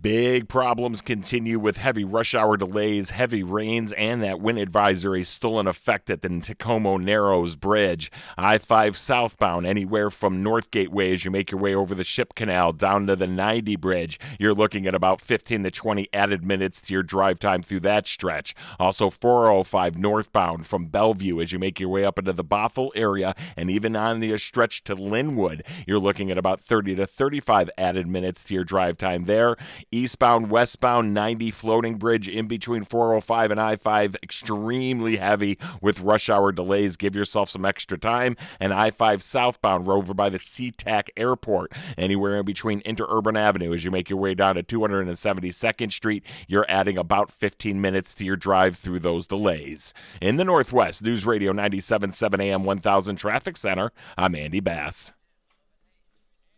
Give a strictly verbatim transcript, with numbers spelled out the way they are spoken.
Big problems continue with heavy rush hour delays, heavy rains, and that wind advisory still in effect at the Tacoma Narrows Bridge. I five southbound, anywhere from North Gateway as you make your way over the Ship Canal down to the ninety Bridge. You're looking at about fifteen to twenty added minutes to your drive time through that stretch. Also four oh five northbound from Bellevue as you make your way up into the Bothell area, and even on the stretch to Linwood. You're looking at about thirty to thirty-five added minutes to your drive time there. Eastbound, westbound, ninety Floating Bridge in between four oh five and I five, extremely heavy with rush hour delays. Give yourself some extra time. And I five southbound, over by the SeaTac Airport, anywhere in between Interurban Avenue as you make your way down to two hundred seventy-second Street. You're adding about fifteen minutes to your drive through those delays. In the Northwest, News Radio ninety-seven point seven A M one thousand Traffic Center, I'm Andy Bass.